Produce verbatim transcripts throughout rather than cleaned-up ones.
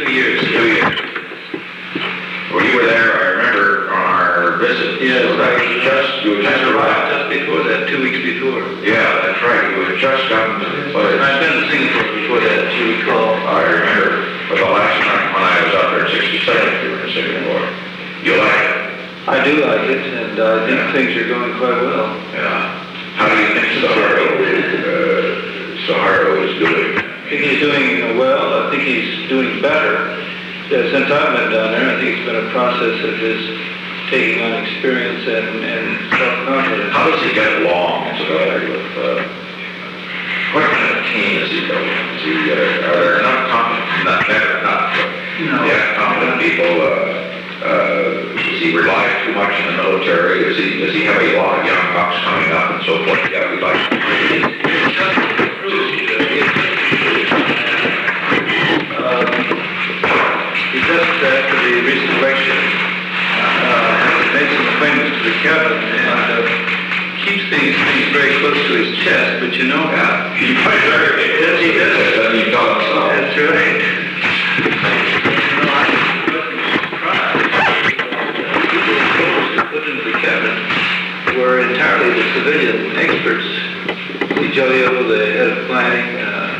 years. Two years. Well, you were there, I remember, on our visit. Yes, so that was just, you had just arrived. Just before that, two weeks before. Yeah, that's right. You had just gotten to the place. I've been to Singapore before that, as you recall. I remember. But the last time when I was up there in sixty-seven, you were in Singapore. You like it? I do like it, and uh, I think Yeah. things are going quite well. Yeah. How do you think Suharto, uh, Suharto is doing? I think he's doing well. I think he's doing better. Yeah, since I've been down there, I think it's been a process of his taking on experience and, and self-confidence. How does he get along together with, uh, what kind of team is he building? Is he, uh, are there enough competent, not better, not, but, No. yeah, competent people, uh, uh, does he rely too much on the military? Is he, does he have a lot of young bucks coming up and so forth? Yeah, we'd like to. He just, after the recent election, uh, made some appointments to the cabinet and uh, keeps these things very close to his chest, but you know, Yeah. he's quite right. Yes, he does. Doesn't he tell himself? That's right. You know, I wasn't surprised. People opposed to put into the cabinet were entirely the civilian experts. Lee Jolio, the head of planning,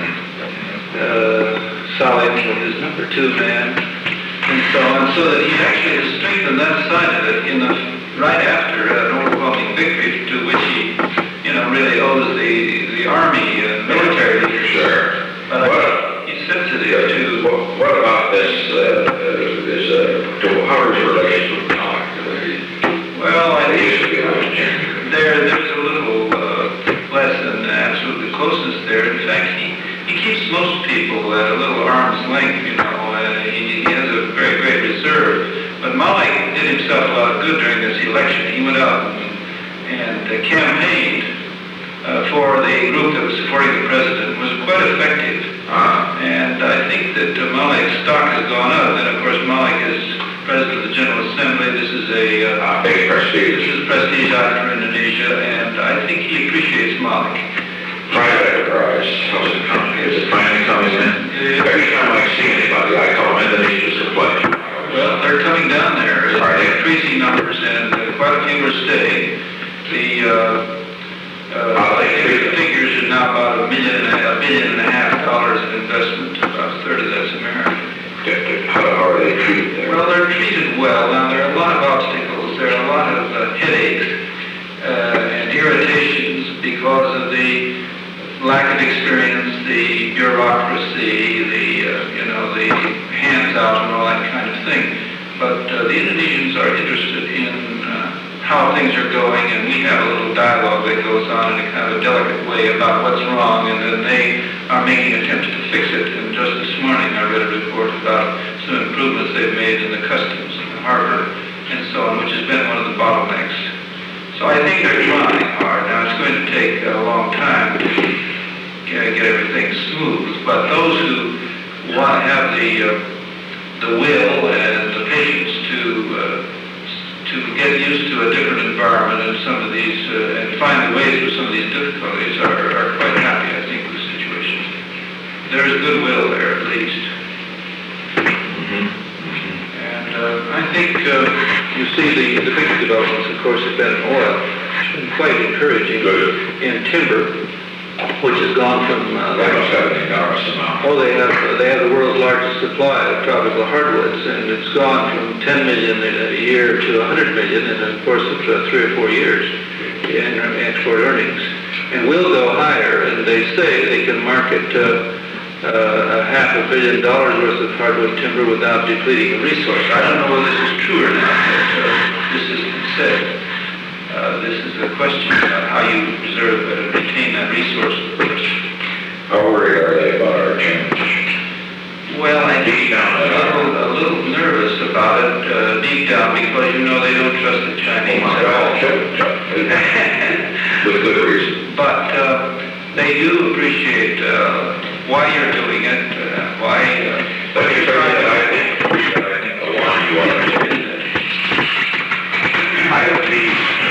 uh, uh, Salim was his number two man, and so on, so that he actually has strengthened that side of it in the, right after an overwhelming victory to which he, you know, really owes the, the army and military leadership. Sure. But I What- think he's sensitive to... What, what about this, uh, uh, this, uh, to Howard's relations with Malik? Well, I They think used to be on the chain. there, there's a little uh, less than absolute closeness there. In fact, he, he keeps most people at a little arm's length, you know. Uh, he, he has a very great reserve. But Malik did himself a lot of good during this election. He went out and, and uh, campaigned uh, for the group that was supporting the president. Was quite effective. Ah. And I think that uh, Malik's stock has gone up. And of course, Malik is president of the General Assembly. This is a uh, Uh, big prestige. this is a prestige item for Indonesia, and I think he appreciates Malik. Private enterprise, how's it coming? Is it finally coming in? Yeah. Every time I see anybody, I call them Indonesia's a pleasure. Well, they're coming down there in Are they? increasing numbers, and uh, quite a few are staying. The uh, uh, How I they think the treat it? figures are now about a million, and a, a billion and a half dollars in investment. About a third of that's American. How, how are they treated there? Well, they're treated well. Now, there are a lot of obstacles. There are a lot of uh, headaches uh, and irritations because of the lack of experience, the bureaucracy, the, uh, you know, the hands out and all that kind of thing. But uh, the Indonesians are interested in uh, how things are going, and we have a little dialogue that goes on in a kind of a delicate way about what's wrong, and then they are making attempts to fix it. And just this morning I read a report about some improvements they've made in the customs and the harbor and so on, which has been one of the bottlenecks. So I think they're trying hard. Now, it's going to take a long time to get, get everything smooth, but those who want to have the uh, the will and the patience to uh, to get used to a different environment and some of these uh, and find the ways through some of these difficulties are, are quite happy, I think, with the situation. There is goodwill there, at least. Mm-hmm. And uh, I think uh, you see the, the big developments, of course, have been in oil. It's been quite encouraging. Good. In timber, which has gone from... Uh, They must have an enormous amount. Oh, they have uh, they have the world's largest supply of tropical hardwoods, and it's gone from ten million a year to one hundred million in the course of uh, three or four years in export earnings. And will go higher, and they say they can market uh, uh, a half a billion dollars worth of hardwood timber without depleting the resource. I don't know whether this is true or not, but uh, this has been said. Uh, this is a question about how you preserve and retain that resource first. How worried are they about our change? Well, I Deep think down, a little, a little nervous about it, uh, deep down, because you know they don't trust the Chinese Oh my at God, all. shouldn't, shouldn't. With good reason. But uh, they do appreciate uh, why you're doing it, uh, why. Uh, Let me tell you that I think, that I think the one you want to do is that I would be,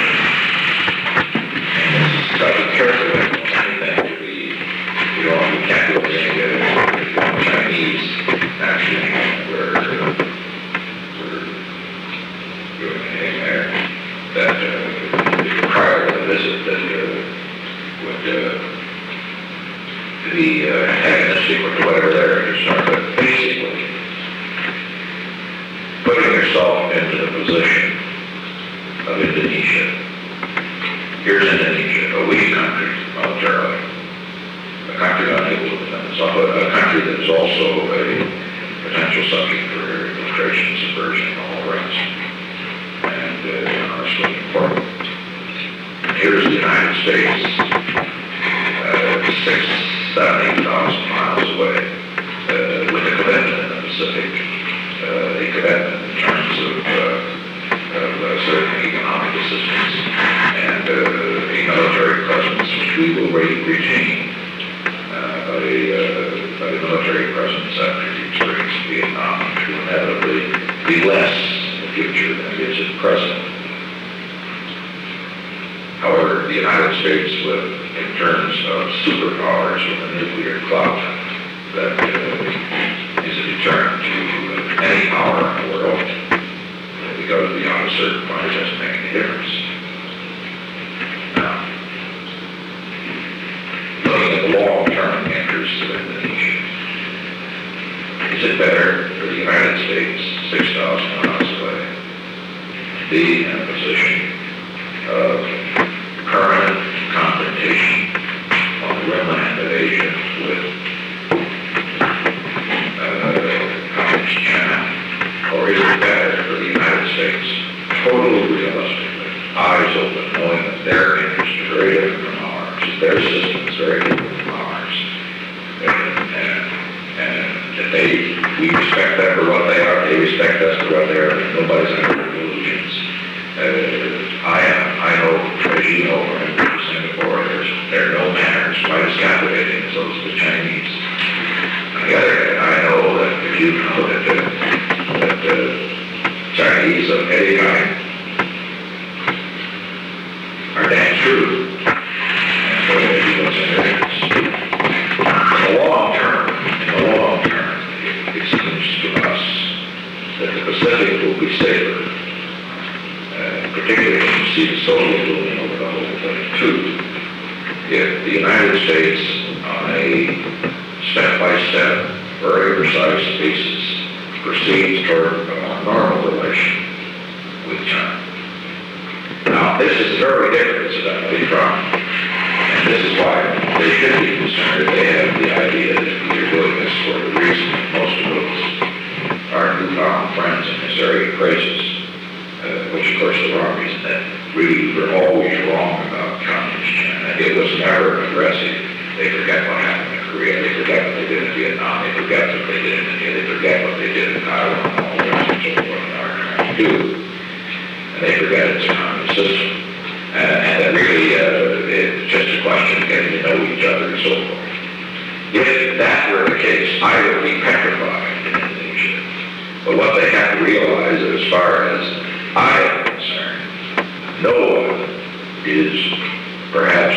so be careful with anything to be, you know, you can't do anything with Chinese, actually, subject for infiltration, subversion, and all the rest. And, uh, you know, it's really important. Here's the United States, uh, six, seven, eight thousand miles away, uh, with a commitment in the Pacific, uh, a commitment in terms of, uh, of uh, certain economic assistance and uh, a military presence, which we will re- retain, uh, but a, uh, but a military presence after the experience of Vietnam, which will inevitably be less in the future than it is at present. However, the United States, with, in terms of superpowers with a nuclear clout, that uh, is a deterrent to uh, any power in the world. Uh, because beyond a certain point, it doesn't make any difference. Now, looking at the long-term interests of Indonesia, is it better for the United States, six thousand miles away, to be in a position of permanent confrontation on the mainland of Asia with uh, Communist China, or is it better for the United States, totally realistically, eyes open, knowing that their interests are very different from ours, that their system is very different from ours, and, and, and that they, we respect them for what they are, they respect us for what they are, nobody's under illusions. Uh, I am, I know, as you know, from Singapore, there's, there are no manners quite as captivating as those of the Chinese. On the other hand, I know that if you know that the, that the Chinese of any kind are damn true, and so they do what's in their interest. In the long term, in the long term, it seems to us that the Pacific will be safer. Uh, particularly when you see the Soviet looming over the whole thing, too. If the United States, on a step-by-step, very precise basis, proceeds toward a more normal relation with China. Now, this is very different, incidentally, from, and this is why they should be concerned if they have the idea that we're doing this for the reason that most of us, our newfound friends in this area, praises. Uh, which of course is the wrong reason, that we were always wrong about Communist China. It was never aggressive. They forget what happened in Korea. They forget what they did in Vietnam. They forget what they did in India. They forget what they did in Taiwan and all the rest and so forth and are trying to do. And they forget it's a communist system. And, and that really uh, it's just a question of getting to know each other and so forth. If that were the case, I would be petrified in Indonesia. But what they have to realize is, as far as I am concerned, no one is perhaps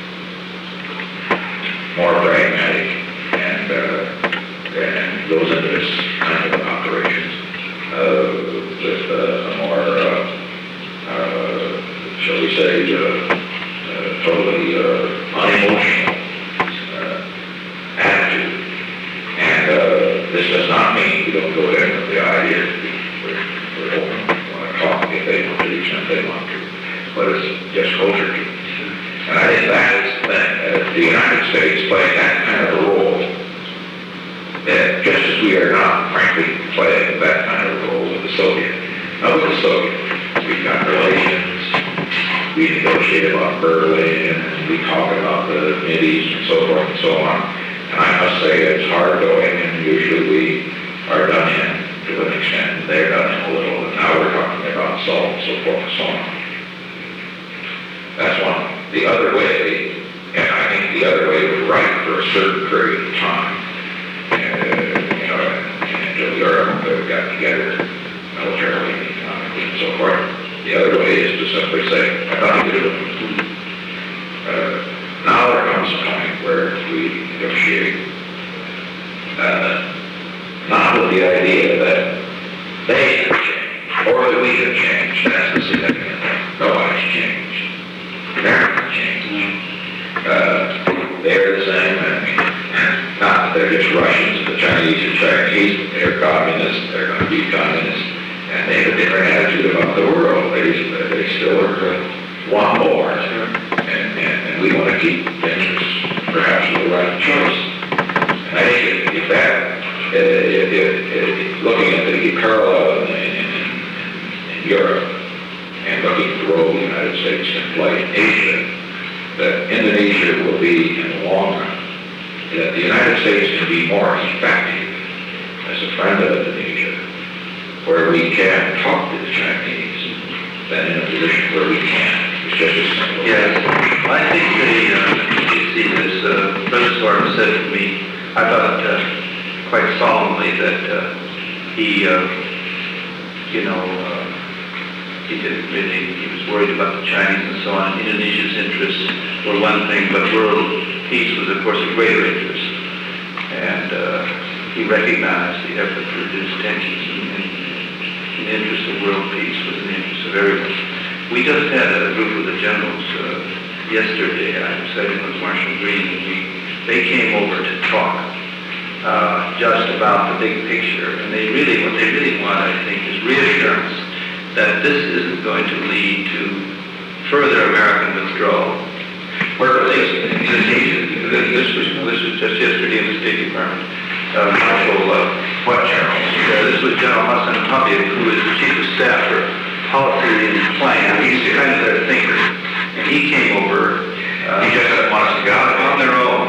more pragmatic and, uh, and goes into this kind of operation uh, with uh, a more, uh, uh, shall we say, uh, uh, totally uh, unemotional uh, attitude. And uh, this does not mean we don't go in with the idea that we're, we're open. Talk if they want to, to the extent they want to, but it's just culture to. And I think that is the thing, uh, the United States playing that kind of a role, that just as we are not, frankly, playing that kind of role with the Soviet. Now with the Soviet, we've got relations, we negotiate about Berlin, and we talk about the Mideast and so forth and so on. And I must say it's hard going, and usually we are done in to an extent, they're done in a little, and now we're talking about salt and so forth and so on. That's one. The other way, and I think the other way was right for a certain period of time, uh, you know, until Europe uh, got together militarily and economically and so forth. The other way is to simply say, I thought you could do it. Uh, now there comes a point where we negotiate, uh, not with the idea that they have changed, or that we have changed. That's the significant thing. Nobody's changed. They're not changed. Uh, they're the same. I mean, not that they're just Russians, the Chinese are Chinese, they're communists, they're going to be communists, and they have a different attitude about the world. They, they still are want more, and, and, and we want to keep things perhaps the right choice. And I think if, if that uh, it, it, it, looking at the parallel in, in, in, in Europe and looking at the role the United States can play in Asia, that Indonesia will be, in the long run, that the United States can be more effective as a friend of Indonesia, where we can talk to the Chinese, than in a position where we can't. It's just as simple. Yes, I think the, uh, you see this, uh, President Suarez said to me, I thought uh, quite solemnly that uh, he, uh, you know, uh, he didn't really, he was worried about the Chinese and so on. Indonesia's interests were one thing, but world peace was, of course, a greater interest. And uh, he recognized the effort to reduce tensions and, and in the interest of world peace was in the interest of everyone. We just had a group of the generals uh, yesterday. I was sitting with Marshal Green, and we, they came over to talk uh, just about the big picture. And they really, what they really want, I think, is reassurance that this isn't going to lead to further American withdrawal. Where was this? In Indonesia? This was, this was just yesterday in the State Department. Uh, Marshal, uh, What generals? uh, this was General Hassan Habib, who is the Chief of Staff for Policy and Plan. He's kind of their thinker. And he came over. Uh, He just doesn't want us to go on their own.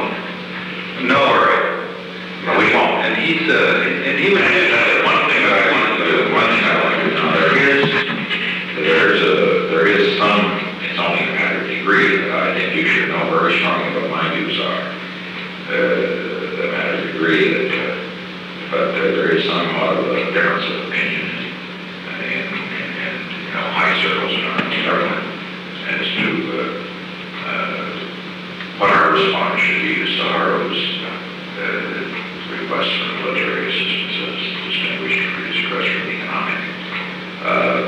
No worry. But we won't. And he's, uh, and he was... And one thing that I want to do, one thing I want to do, now, there is, there's a, there is some, it's only a matter of degree, that I think you should know very strongly what my views are. Uh, a matter of degree, that, uh, but uh, there is somewhat of a difference of opinion in, in, in, you know, high circles in our government as to uh, uh, what our response should be to Saharo's uh, request for military assistance as distinguished from distress from economic. Uh,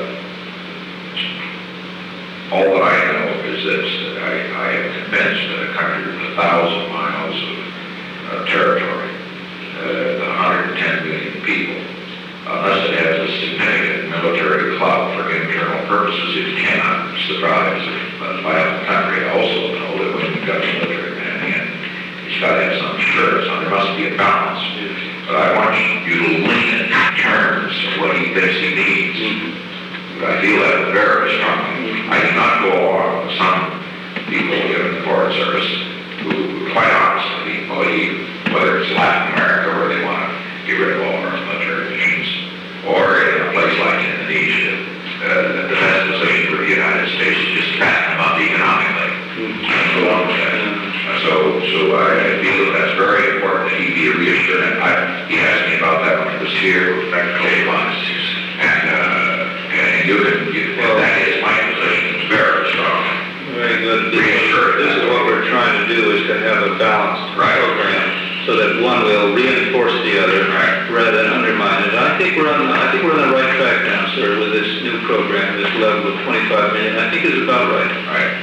all that I know is this, that I, I am convinced that a country with a thousand miles of uh, territory, uh, one hundred ten million people, unless it has a significant military clout for internal purposes, it cannot survive as a viable country. I also know that when you've got a military man in, it's got to have some assurance. So there must be a balance. But I want you to lean it in terms of what he thinks he needs. I feel that very strongly. I do not go along with some people in the Foreign Service who, quite honestly, believe, whether it's Latin America where they want to get rid of all our military missions, or in a place like Indonesia, uh, that the best position for the United States is just fatten them up economically. Mm-hmm. Along with that. Uh, so, so I feel that that's very important that he be reassured. I, he asked me about that when he was here with Doctor Leibovitz, and uh, and you can, you, well, that is my position. It's very strong. Very good. Reassured. This is what we're trying to do, is to have a balanced Right. program, so that one will reinforce the other, Right. rather than undermine it. I think we're on. I think we're on the right track now, sir, with this new program, this level of twenty-five million. I think it's about right. Right.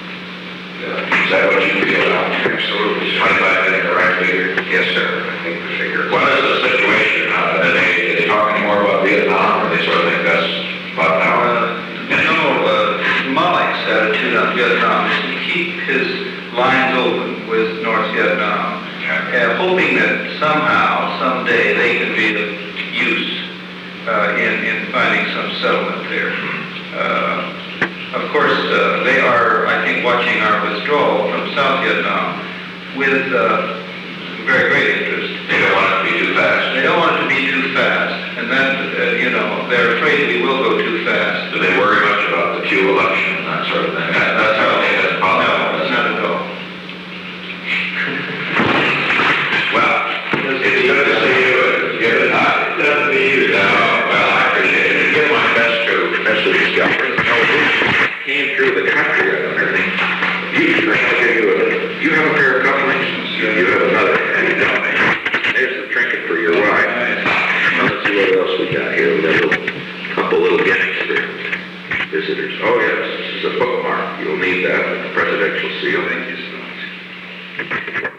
Uh, is that what you feel now? Absolutely. twenty-five million, the right figure? Yes, sir. I think the figure. What is the situation? Uh, are, they, are they talking more about Vietnam, or they sort of think that's about now? Uh, no, uh, Malik's attitude on Vietnam is to keep his lines open with North Vietnam, uh, hoping that somehow, someday, they can be of use uh, in, in finding some settlement there. Uh, of course, uh, they are, I think, watching our withdrawal from South Vietnam with uh, very great interest. They don't want it to be too fast. They don't want it to be too fast, and that, uh, you know, they're afraid we will go too fast. Do they worry much about the Q election and that sort of thing? That, that's how they have No, politics. not at all. Well, it's good to see you. It's good to not. It's good to be you. No, well, I appreciate it. Give my best to best of these guys. Came through the country and everything. You, I'll give you a, you have a pair of cufflinks. You have another. And you don't. There's the trinket for your wife. Now, let's see what else we got here. We got a little, couple little gimmicks for visitors. Oh yes, this is a bookmark. You'll need that. Presidential seal. Thank you so much.